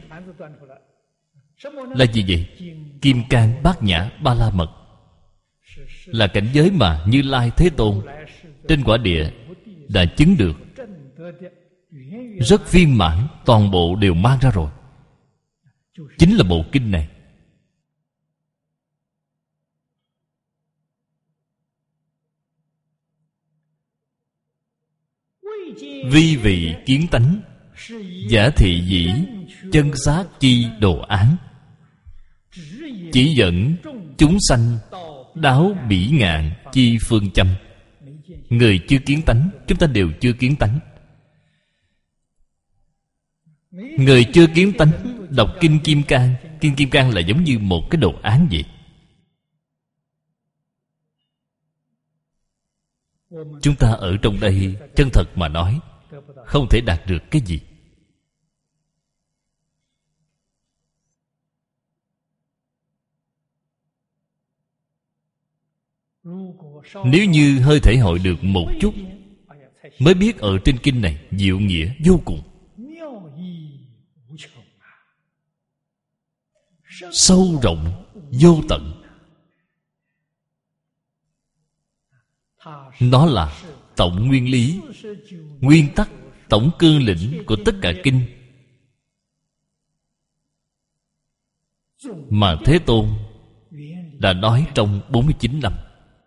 S1: Là gì vậy? Kim Cang Bát Nhã Ba La Mật, là cảnh giới mà Như Lai Thế Tôn trên quả địa đã chứng được, rất viên mãn, toàn bộ đều mang ra rồi. Chính là bộ kinh này. Vi vị kiến tánh, giả thị dĩ, chân xác chi đồ án, chỉ dẫn chúng sanh đáo bỉ ngạn chi phương châm. Người chưa kiến tánh, chúng ta đều chưa kiến tánh. Người chưa kiến tánh đọc Kinh Kim Cang, Kinh Kim Cang là giống như một cái đồ án vậy. Chúng ta ở trong đây chân thật mà nói, không thể đạt được cái gì. Nếu như hơi thể hội được một chút, mới biết ở trên kinh này diệu nghĩa vô cùng. sâu rộng vô tận. Nó là tổng nguyên lý, nguyên tắc, tổng cương lĩnh của tất cả kinh mà Thế Tôn đã nói trong bốn mươi chín năm.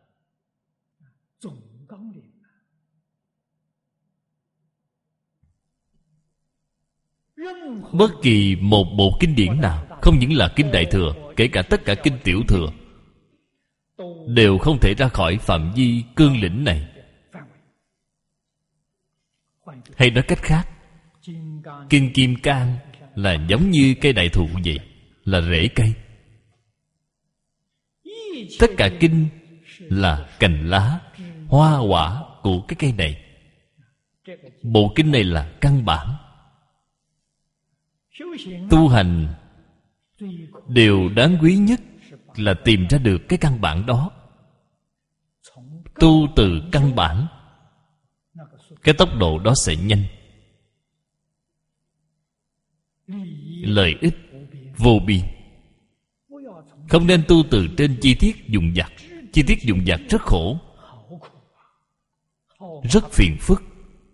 S1: Bất kỳ một bộ kinh điển nào, không những là kinh Đại Thừa, kể cả tất cả kinh Tiểu Thừa, đều không thể ra khỏi phạm vi cương lĩnh này. Hay nói cách khác, kinh Kim Cang là giống như cây đại thụ vậy, là rễ cây. Tất cả kinh là cành lá, hoa quả của cái cây này. Bộ kinh này là căn bản. Tu hành điều đáng quý nhất là tìm ra được cái căn bản đó. Tu từ căn bản, cái tốc độ đó sẽ nhanh, lợi ích vô biên. Không nên tu từ trên chi tiết dùng vặt. Chi tiết dùng vặt rất khổ, rất phiền phức.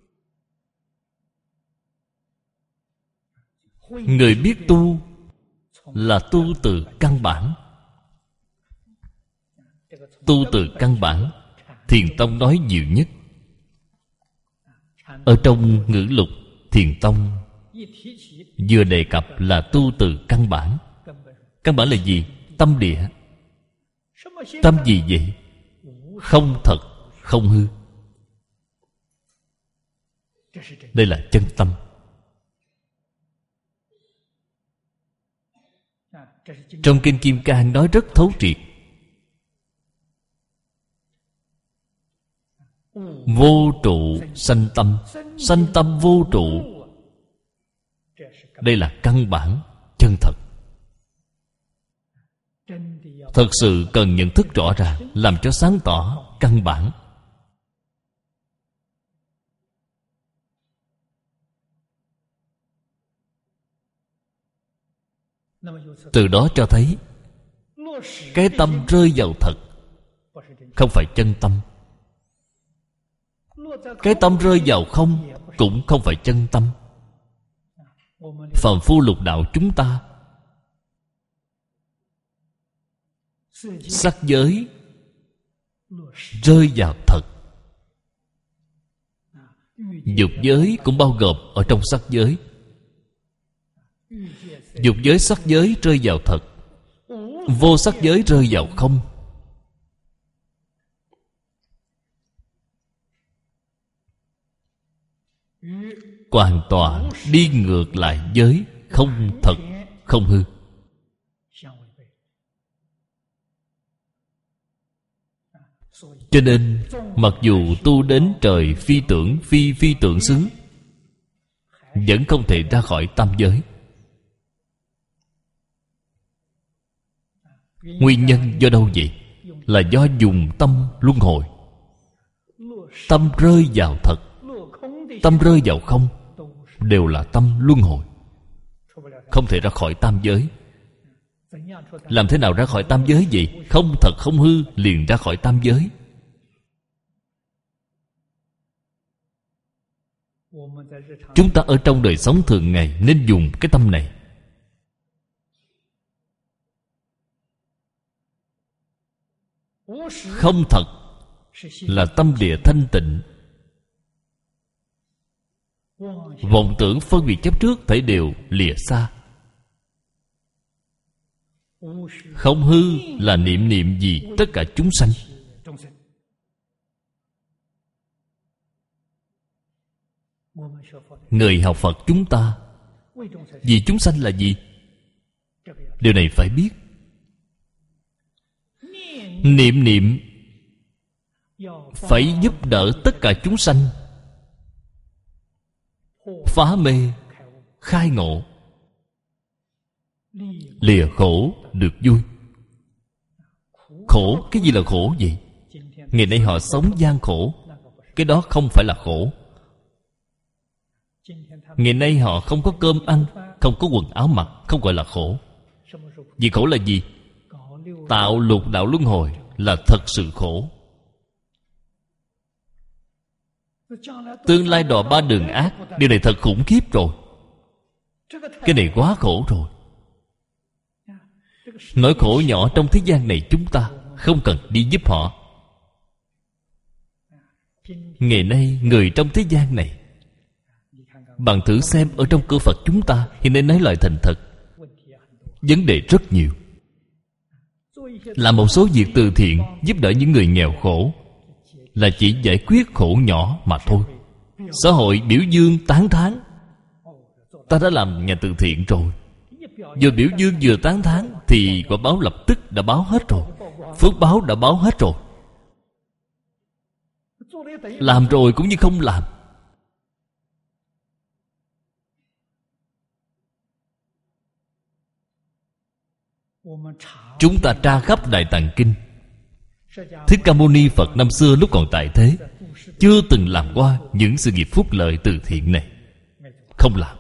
S1: Người biết tu là tu từ căn bản. Tu từ căn bản, Thiền Tông nói nhiều nhất. Ở trong ngữ lục, Thiền Tông vừa đề cập là tu từ căn bản. Căn bản là gì? Tâm địa. Tâm gì vậy? Không thật, không hư. Đây là chân tâm. Trong kinh Kim Cang nói rất thấu triệt. Vô trụ sanh tâm, sanh tâm vô trụ. Đây là căn bản, chân thật. Thật sự cần nhận thức rõ ràng, làm cho sáng tỏ căn bản. Từ đó cho thấy cái tâm rơi vào thật, không phải chân tâm. Cái tâm rơi vào không, cũng không phải chân tâm. Phàm phu lục đạo chúng ta, sắc giới rơi vào thật, dục giới cũng bao gồm ở trong sắc giới. Dục giới sắc giới rơi vào thật, vô sắc giới rơi vào không. Hoàn toàn đi ngược lại giới không thật, không hư. Cho nên mặc dù tu đến trời phi tưởng phi phi tưởng xứ, vẫn không thể ra khỏi tam giới. Nguyên nhân do đâu vậy? Là do dùng tâm luân hồi. Tâm rơi vào thật, tâm rơi vào không, đều là tâm luân hồi, không thể ra khỏi tam giới. Làm thế nào ra khỏi tam giới vậy? Không thật không hư liền ra khỏi tam giới. Chúng ta ở trong đời sống thường ngày nên dùng cái tâm này. Không thật là tâm địa thanh tịnh. Vọng tưởng phân biệt chấp trước thể đều lìa xa. Không hư là niệm niệm gì tất cả chúng sanh. Người học Phật chúng ta, vì chúng sanh là gì? Điều này phải biết. Niệm niệm phải giúp đỡ tất cả chúng sanh phá mê, khai ngộ, lìa khổ được vui. Khổ, cái gì là khổ vậy? Ngày nay họ sống gian khổ, cái đó không phải là khổ. Ngày nay họ không có cơm ăn, không có quần áo mặc, không gọi là khổ. Vì khổ là gì? Tạo lục đạo luân hồi là thật sự khổ. Tương lai đọa ba đường ác, điều này thật khủng khiếp rồi. Cái này quá khổ rồi. Nỗi khổ nhỏ trong thế gian này chúng ta không cần đi giúp họ. Ngày nay người trong thế gian này, bạn thử xem ở trong cửa Phật chúng ta hiện nay nói lời thành thật, vấn đề rất nhiều. Làm một số việc từ thiện, giúp đỡ những người nghèo khổ, là chỉ giải quyết khổ nhỏ mà thôi. Xã hội biểu dương tán thán, ta đã làm nhà từ thiện rồi. Vừa biểu dương vừa tán thán thì quả báo lập tức đã báo hết rồi, phước báo đã báo hết rồi. Làm rồi cũng như không làm. Chúng ta tra khắp Đại Tạng Kinh, Thích Ca Mâu Ni Phật năm xưa lúc còn tại thế chưa từng làm qua những sự nghiệp phúc lợi từ thiện này. Không làm.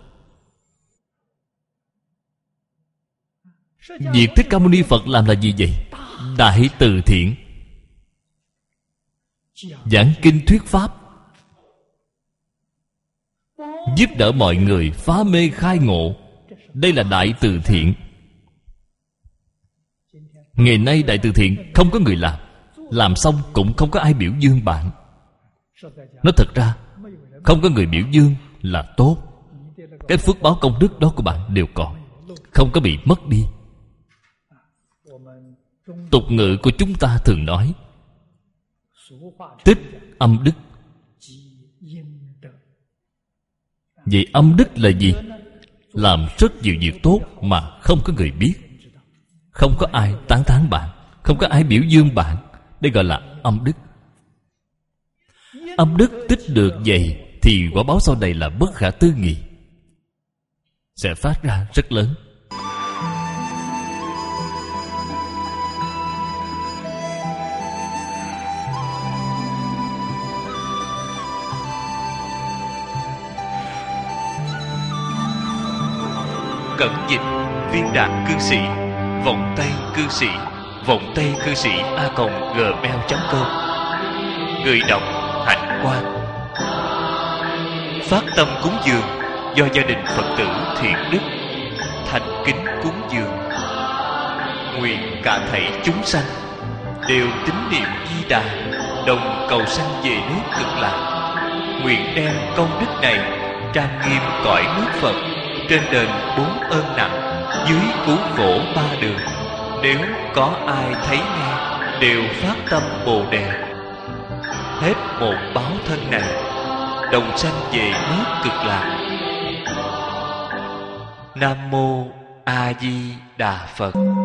S1: Việc Thích Ca Mâu Ni Phật làm là gì vậy? Đại từ thiện, giảng kinh thuyết pháp, giúp đỡ mọi người phá mê khai ngộ. Đây là đại từ thiện. Ngày nay đại từ thiện không có người làm, làm xong cũng không có ai biểu dương bạn. Nói thật ra, không có người biểu dương là tốt. Cái phước báo công đức đó của bạn đều còn, không có bị mất đi. Tục ngữ của chúng ta thường nói tích âm đức. Vậy âm đức là gì? Làm rất nhiều việc tốt mà không có người biết, không có ai tán thán bạn, không có ai biểu dương bạn. Đây gọi là âm đức. Âm đức tích được vậy thì quả báo sau này là bất khả tư nghị, sẽ phát ra rất lớn.
S2: Cẩn dịch viên đạt cư sĩ, vọng tây cư sĩ, vọng tây cư sĩ a còng gmail chấm com. Người đọc Hạnh Quang. Phát tâm cúng dường do gia đình Phật tử Thiện Đức thành kính cúng dường. Nguyện cả thảy chúng sanh đều tín niệm Di Đà, đồng cầu sanh về nước Cực Lạc. Nguyện đem công đức này trang nghiêm cõi nước Phật, trên đền bốn ơn nặng, dưới cứu khổ ba đường. Nếu có ai thấy nghe đều phát tâm Bồ Đề, hết một báo thân này đồng sanh về nước Cực Lạc. Nam mô A Di Đà Phật.